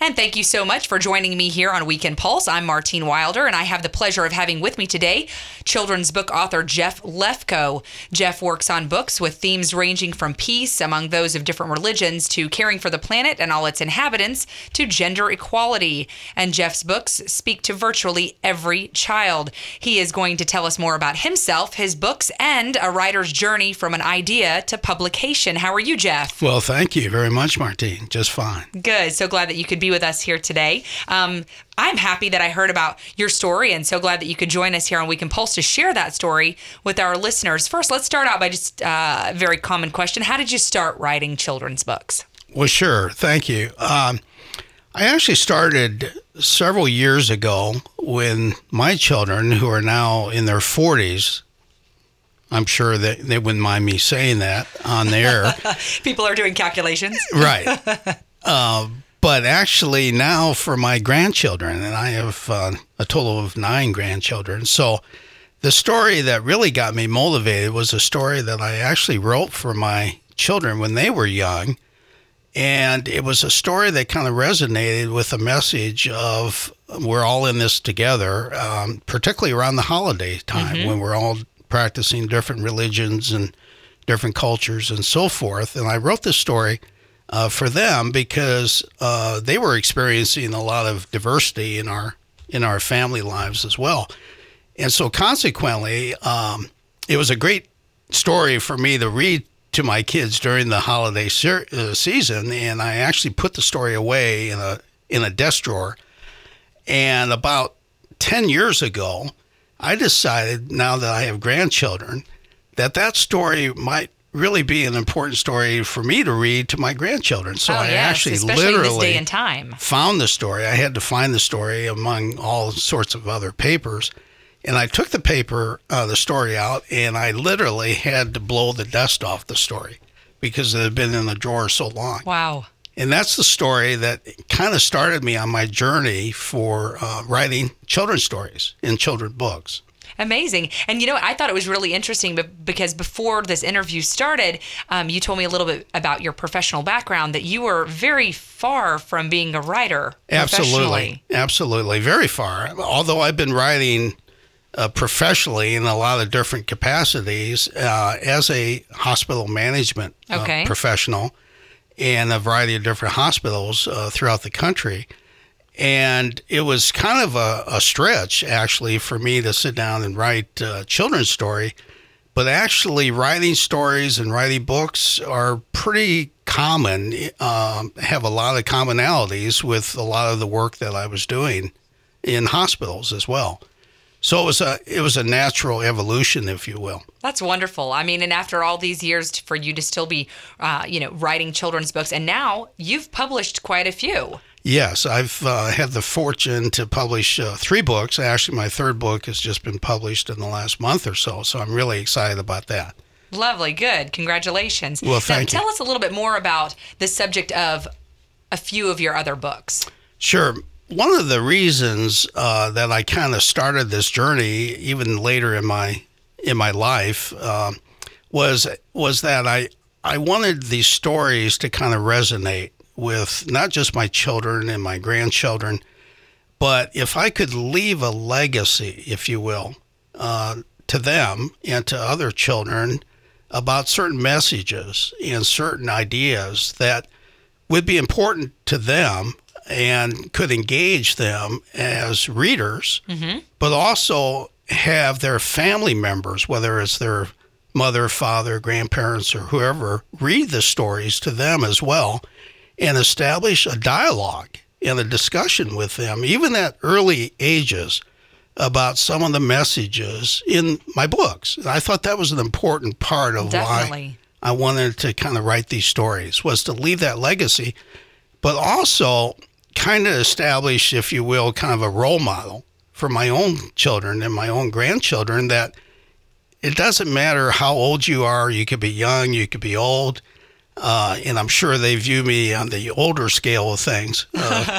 And thank you so much for joining me here on Weekend Pulse. I'm Martine Wilder, and I have the pleasure of having with me today children's book author Jeff Lefkoe. Jeff works on books with themes ranging from peace among those of different religions to caring for the planet and all its inhabitants to gender equality. And Jeff's books speak to virtually every child. He is going to tell us more about himself, his books, and a writer's journey from an idea to publication. How are you, Jeff? Well, thank you very much, Martine. Just fine. Good. So glad that you could be with us here today. I'm happy that I heard about your story and so glad that you could join us here on Weekend Pulse to share that story with our listeners. First, let's start out by just a very common question. How did you start writing children's books? Well, sure. Thank you. I actually started several years ago when my children, who are now in their 40s, I'm sure that they wouldn't mind me saying that on the air. People are doing calculations. Right. But actually now for my grandchildren, and I have a total of 9 grandchildren. So the story that really got me motivated was a story that I actually wrote for my children when they were young. And it was a story that kind of resonated with the message of we're all in this together, particularly around the holiday time when we're all practicing different religions and different cultures and so forth. And I wrote this story for them because they were experiencing a lot of diversity in our family lives as well. And so consequently, it was a great story for me to read to my kids during the holiday season. And I actually put the story away in a desk drawer. And about 10 years ago, I decided, now that I have grandchildren, that story might really be an important story for me to read to my grandchildren. So I actually literally this day and time. found the story. I had to find the story among all sorts of other papers. And I took the story out, and I literally had to blow the dust off the story because it had been in the drawer so long. Wow. And that's the story that kind of started me on my journey for writing children's stories in children's books. Amazing. And, I thought it was really interesting because before this interview started, you told me a little bit about your professional background, that you were very far from being a writer professionally. Absolutely. Very far. Although I've been writing professionally in a lot of different capacities as a hospital management professional in a variety of different hospitals throughout the country. And it was kind of a stretch, actually, for me to sit down and write a children's story. But actually, writing stories and writing books are pretty common, have a lot of commonalities with a lot of the work that I was doing in hospitals as well. So it was a natural evolution, if you will. That's wonderful. I mean, and after all these years, for you to still be, writing children's books, and now you've published quite a few. Yes, I've had the fortune to publish 3 books. Actually, my 3rd book has just been published in the last month or so I'm really excited about that. Lovely. Good. Congratulations. Well, thank you. Tell us a little bit more about the subject of a few of your other books. Sure. One of the reasons that I kind of started this journey, even later in my life, was that I wanted these stories to kind of resonate with not just my children and my grandchildren, but if I could leave a legacy, if you will, to them and to other children about certain messages and certain ideas that would be important to them and could engage them as readers, but also have their family members, whether it's their mother, father, grandparents, or whoever, read the stories to them as well and establish a dialogue and a discussion with them, even at early ages, about some of the messages in my books. And I thought that was an important part of why I wanted to kind of write these stories, was to leave that legacy, but also kind of establish, if you will, kind of a role model for my own children and my own grandchildren, that it doesn't matter how old you are. You could be young, you could be old, and I'm sure they view me on the older scale of things.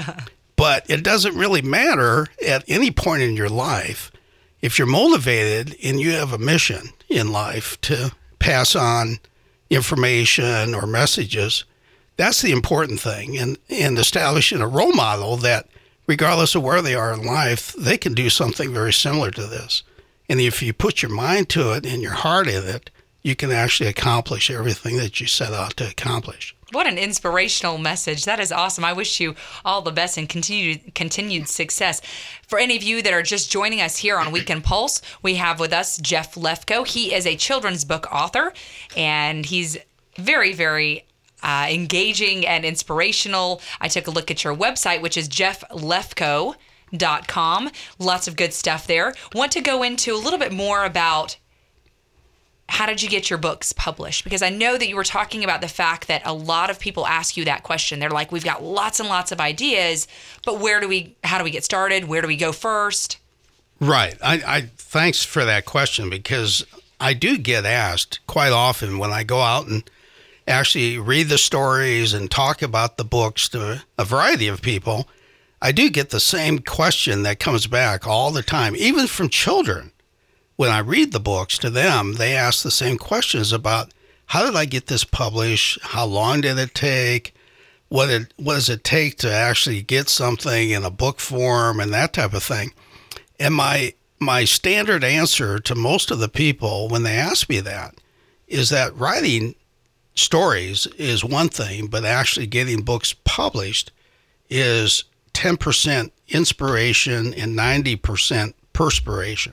But it doesn't really matter at any point in your life. If you're motivated and you have a mission in life to pass on information or messages, that's the important thing, and establishing a role model that regardless of where they are in life, they can do something very similar to this. And if you put your mind to it and your heart in it, you can actually accomplish everything that you set out to accomplish. What an inspirational message. That is awesome. I wish you all the best and continued success. For any of you that are just joining us here on Weekend Pulse, we have with us Jeff Lefkoe. He is a children's book author, and he's very, very engaging and inspirational. I took a look at your website, which is jefflefkoe.com. Lots of good stuff there. Want to go into a little bit more about how did you get your books published? Because I know that you were talking about the fact that a lot of people ask you that question. They're like, we've got lots and lots of ideas, but how do we get started? Where do we go first? Right. I thanks for that question, because I do get asked quite often when I go out and actually read the stories and talk about the books to a variety of people. I do get the same question that comes back all the time, even from children. When I read the books to them, they ask the same questions about how did I get this published? How long did it take? What does it take to actually get something in a book form and that type of thing? And my standard answer to most of the people when they ask me that is that writing stories is one thing, but actually getting books published is 10% inspiration and 90% perspiration.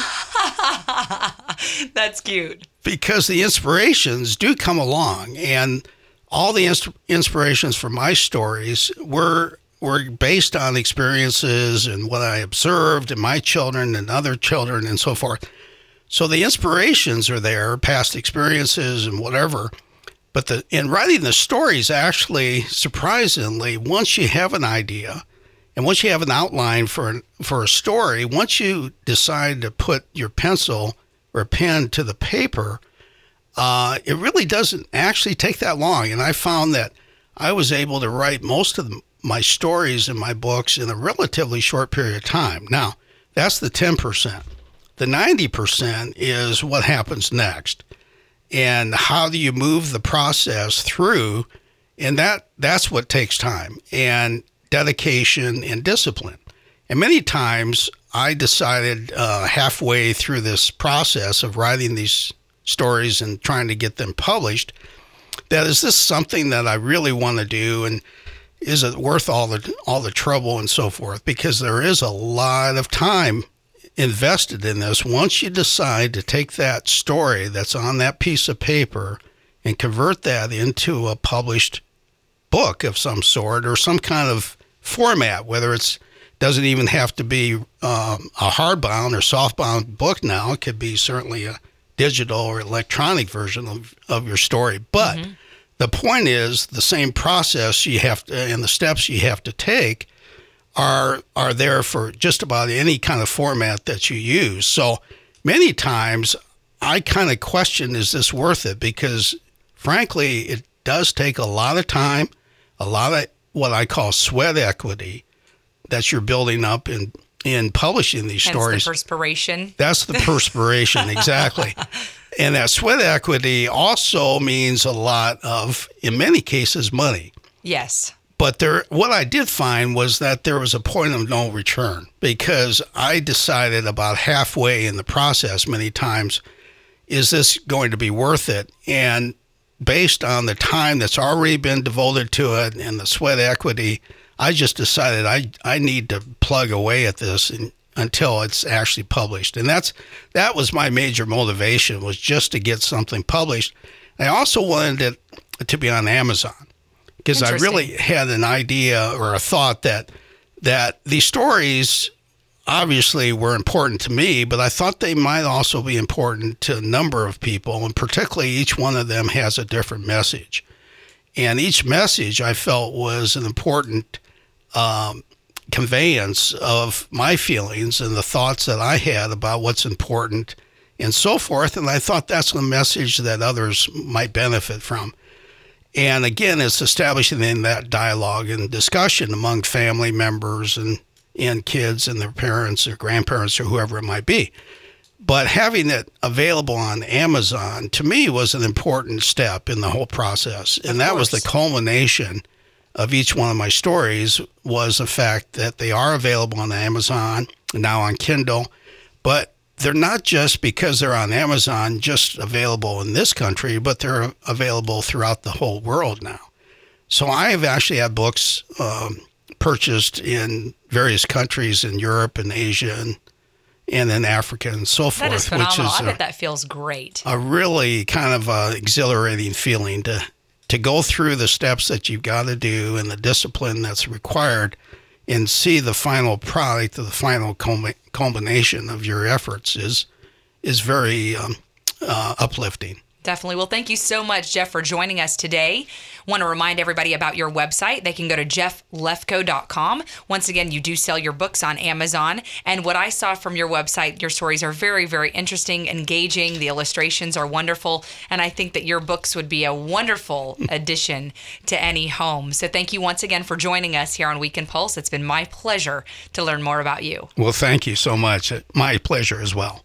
That's cute. Because the inspirations do come along, and all the inspirations for my stories were based on experiences and what I observed in my children and other children and so forth. So the inspirations are there, past experiences and whatever. But in writing the stories, actually, surprisingly, once you have an idea and once you have an outline for a story, once you decide to put your pencil or pen to the paper, it really doesn't actually take that long. And I found that I was able to write most of my stories in my books in a relatively short period of time. Now, that's the 10%. The 90% is what happens next. And how do you move the process through? And that's what takes time and dedication and discipline. And many times I decided halfway through this process of writing these stories and trying to get them published, that is this something that I really want to do, and is it worth all the trouble and so forth? Because there is a lot of time invested in this. Once you decide to take that story that's on that piece of paper and convert that into a published book of some sort or some kind of format, whether it's doesn't even have to be a hardbound or softbound book now. It could be certainly a digital or electronic version of your story. But the point is the same process you have to, and the steps you have to take are there for just about any kind of format that you use. So many times I kind of question, is this worth it? Because frankly, it does take a lot of time, a lot of what I call sweat equity that you're building up in publishing these stories. That's the perspiration. That's the perspiration, exactly. And that sweat equity also means a lot of, in many cases, money. Yes. But what I did find was that there was a point of no return, because I decided about halfway in the process many times, is this going to be worth it? And based on the time that's already been devoted to it and the sweat equity, I just decided I need to plug away at this until it's actually published. And that was my major motivation, was just to get something published. I also wanted it to be on Amazon, because I really had an idea or a thought that these stories obviously were important to me, but I thought they might also be important to a number of people, and particularly each one of them has a different message. And each message I felt was an important conveyance of my feelings and the thoughts that I had about what's important and so forth. And I thought that's a message that others might benefit from. And again, it's establishing in that dialogue and discussion among family members and kids and their parents or grandparents or whoever it might be. But having it available on Amazon, to me, was an important step in the whole process. And that was the culmination of each one of my stories, was the fact that they are available on Amazon, now on Kindle. But they're not just because they're on Amazon, just available in this country, but they're available throughout the whole world now. So I have actually had books purchased in various countries in Europe and Asia and in Africa and so forth. That is phenomenal. I bet that feels great. A really kind of exhilarating feeling to go through the steps that you've got to do and the discipline that's required and see the final product, the final culmination of your efforts is very uplifting. Definitely. Well, thank you so much, Jeff, for joining us today. Want to remind everybody about your website. They can go to jefflefkoe.com. Once again, you do sell your books on Amazon. And what I saw from your website, your stories are very, very interesting, engaging. The illustrations are wonderful. And I think that your books would be a wonderful addition to any home. So thank you once again for joining us here on Weekend Pulse. It's been my pleasure to learn more about you. Well, thank you so much. My pleasure as well.